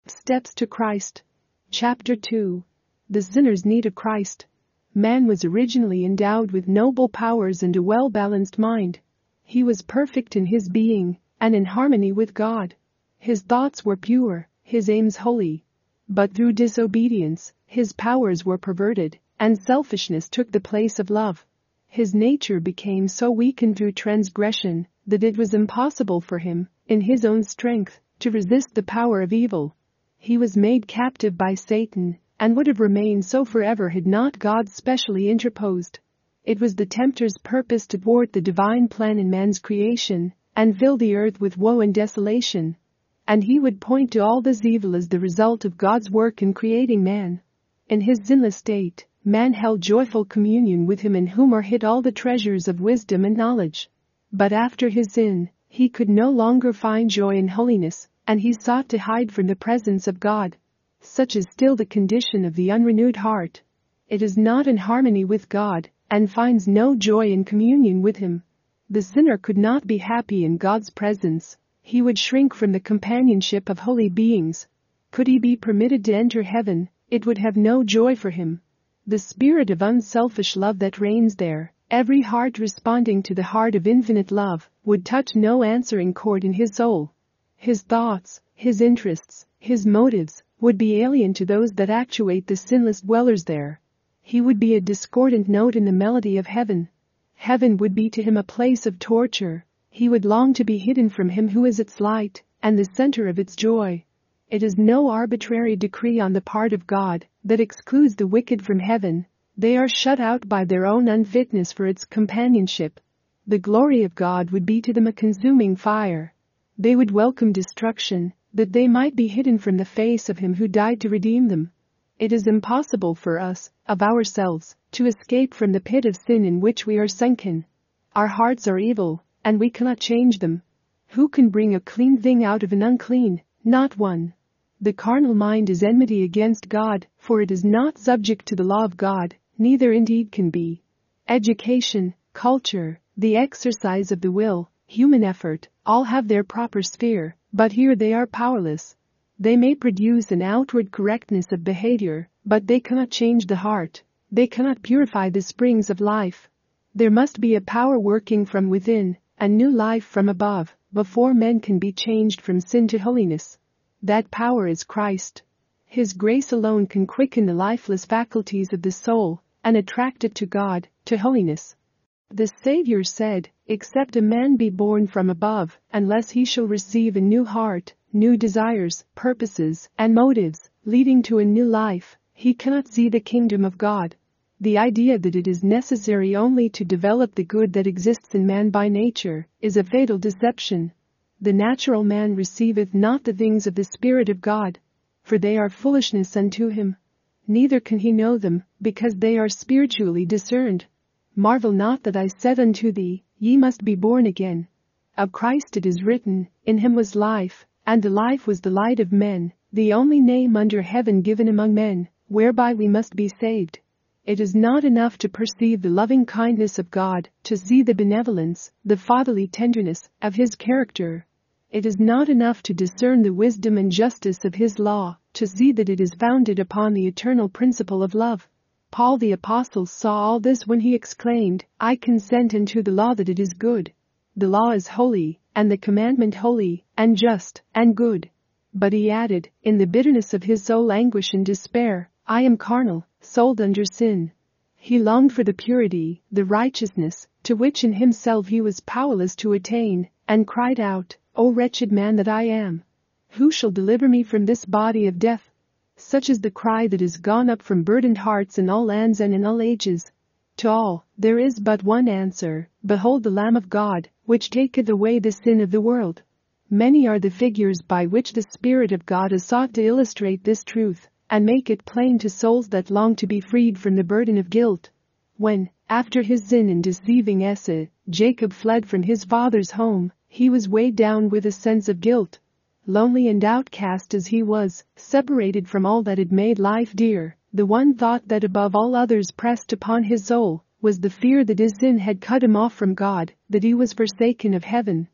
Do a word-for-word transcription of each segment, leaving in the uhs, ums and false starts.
Steps to Christ. Chapter two. The Sinner's Need of Christ. Man was originally endowed with noble powers and a well-balanced mind. He was perfect in his being and in harmony with God. His thoughts were pure, his aims holy. But through disobedience, his powers were perverted, and selfishness took the place of love. His nature became so weakened through transgression that it was impossible for him, in his own strength, to resist the power of evil. He was made captive by Satan, and would have remained so forever had not God specially interposed. It was the tempter's purpose to thwart the divine plan in man's creation and fill the earth with woe and desolation. And he would point to all this evil as the result of God's work in creating man. In his sinless state, man held joyful communion with him in whom are hid all the treasures of wisdom and knowledge. But after his sin, he could no longer find joy in holiness, and he sought to hide from the presence of God. Such is still the condition of the unrenewed heart. It is not in harmony with God, and finds no joy in communion with Him. The sinner could not be happy in God's presence. He would shrink from the companionship of holy beings. Could he be permitted to enter heaven, it would have no joy for him. The spirit of unselfish love that reigns there, every heart responding to the heart of infinite love, would touch no answering chord in his soul. His thoughts, his interests, his motives, would be alien to those that actuate the sinless dwellers there. He would be a discordant note in the melody of heaven. Heaven would be to him a place of torture. He would long to be hidden from him who is its light and the center of its joy. It is no arbitrary decree on the part of God that excludes the wicked from heaven. They are shut out by their own unfitness for its companionship. The glory of God would be to them a consuming fire. They would welcome destruction, that they might be hidden from the face of Him who died to redeem them. It is impossible for us, of ourselves, to escape from the pit of sin in which we are sunken. Our hearts are evil, and we cannot change them. Who can bring a clean thing out of an unclean? Not one. The carnal mind is enmity against God, for it is not subject to the law of God, neither indeed can be. Education, culture, the exercise of the will, human effort, all have their proper sphere, but here they are powerless. They may produce an outward correctness of behavior, but they cannot change the heart. They cannot purify the springs of life. There must be a power working from within, a new life from above, before men can be changed from sin to holiness. That power is Christ. His grace alone can quicken the lifeless faculties of the soul and attract it to God, to holiness. The Savior said, "Except a man be born from above, unless he shall receive a new heart, new desires, purposes, and motives, leading to a new life, he cannot see the kingdom of God." The idea that it is necessary only to develop the good that exists in man by nature is a fatal deception. The natural man receiveth not the things of the Spirit of God, for they are foolishness unto him. Neither can he know them, because they are spiritually discerned. Marvel not that I said unto thee, Ye must be born again. Of Christ it is written, In him was life, and the life was the light of men, the only name under heaven given among men, whereby we must be saved. It is not enough to perceive the loving kindness of God, to see the benevolence, the fatherly tenderness, of His character. It is not enough to discern the wisdom and justice of His law, to see that it is founded upon the eternal principle of love. Paul the Apostle saw all this when he exclaimed, I consent unto the law that it is good. The law is holy, and the commandment holy, and just, and good. But he added, in the bitterness of his soul anguish and despair, I am carnal, sold under sin. He longed for the purity, the righteousness, to which in himself he was powerless to attain, and cried out, O wretched man that I am! Who shall deliver me from this body of death? Such is the cry that is gone up from burdened hearts in all lands and in all ages. To all, there is but one answer, Behold the Lamb of God, which taketh away the sin of the world. Many are the figures by which the Spirit of God has sought to illustrate this truth, and make it plain to souls that long to be freed from the burden of guilt. When, after his sin in deceiving Esau, Jacob fled from his father's home, he was weighed down with a sense of guilt. Lonely and outcast as he was, separated from all that had made life dear, the one thought that above all others pressed upon his soul was the fear that his sin had cut him off from God, that he was forsaken of heaven.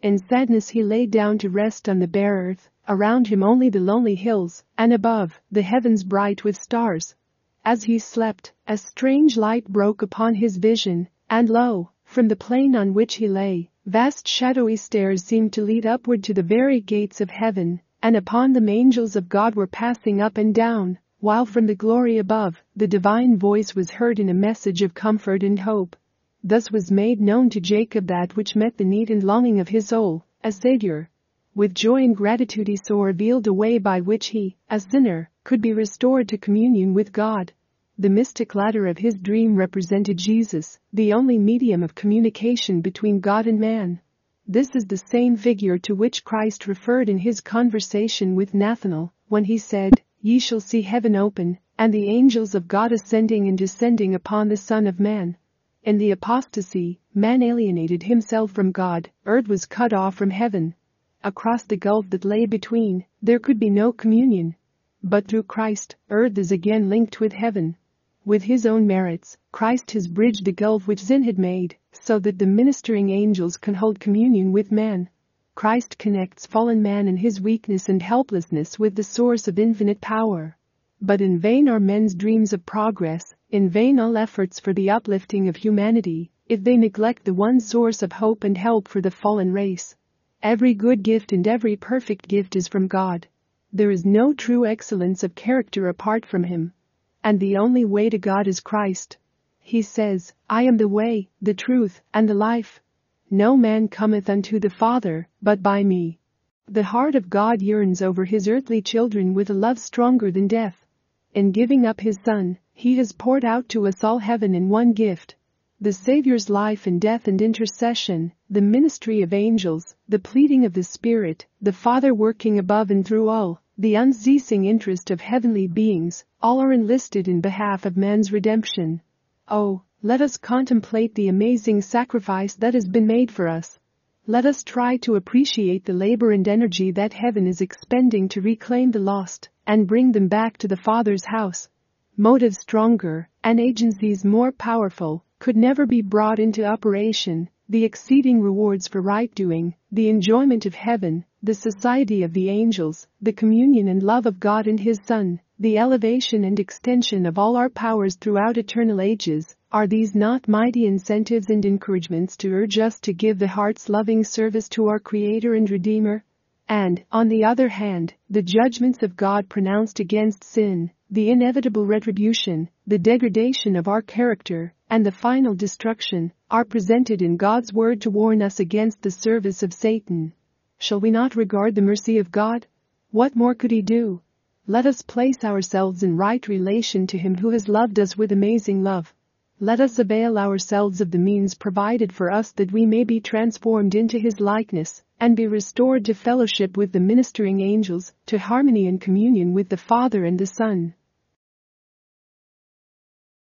In sadness he lay down to rest on the bare earth, around him only the lonely hills, and above, the heavens bright with stars. As he slept, a strange light broke upon his vision, and lo, from the plain on which he lay, vast shadowy stairs seemed to lead upward to the very gates of heaven, and upon them angels of God were passing up and down, while from the glory above, the divine voice was heard in a message of comfort and hope. Thus was made known to Jacob that which met the need and longing of his soul, a Savior. With joy and gratitude he saw revealed a way by which he, a sinner, could be restored to communion with God. The mystic ladder of his dream represented Jesus, the only medium of communication between God and man. This is the same figure to which Christ referred in his conversation with Nathanael, when he said, "Ye shall see heaven open, and the angels of God ascending and descending upon the Son of Man." In the apostasy, man alienated himself from God, earth was cut off from heaven. Across the gulf that lay between, there could be no communion. But through Christ, earth is again linked with heaven. With his own merits, Christ has bridged the gulf which sin had made, so that the ministering angels can hold communion with man. Christ connects fallen man in his weakness and helplessness with the source of infinite power. But in vain are men's dreams of progress, in vain all efforts for the uplifting of humanity, if they neglect the one source of hope and help for the fallen race. Every good gift and every perfect gift is from God. There is no true excellence of character apart from him. And the only way to God is Christ. He says, "I am the way, the truth, and the life. No man cometh unto the Father, but by me." The heart of God yearns over his earthly children with a love stronger than death. In giving up his Son, he has poured out to us all heaven in one gift. The Savior's life and death and intercession, the ministry of angels, the pleading of the Spirit, the Father working above and through all, the unceasing interest of heavenly beings, all are enlisted in behalf of man's redemption. Oh, let us contemplate the amazing sacrifice that has been made for us. Let us try to appreciate the labor and energy that heaven is expending to reclaim the lost and bring them back to the Father's house. Motives stronger and agencies more powerful could never be brought into operation. The exceeding rewards for right doing, the enjoyment of heaven, the society of the angels, the communion and love of God and his Son, the elevation and extension of all our powers throughout eternal ages, are these not mighty incentives and encouragements to urge us to give the heart's loving service to our Creator and Redeemer? And, on the other hand, the judgments of God pronounced against sin, the inevitable retribution, the degradation of our character, and the final destruction, are presented in God's word to warn us against the service of Satan. Shall we not regard the mercy of God? What more could he do? Let us place ourselves in right relation to him who has loved us with amazing love. Let us avail ourselves of the means provided for us that we may be transformed into his likeness, and be restored to fellowship with the ministering angels, to harmony and communion with the Father and the Son.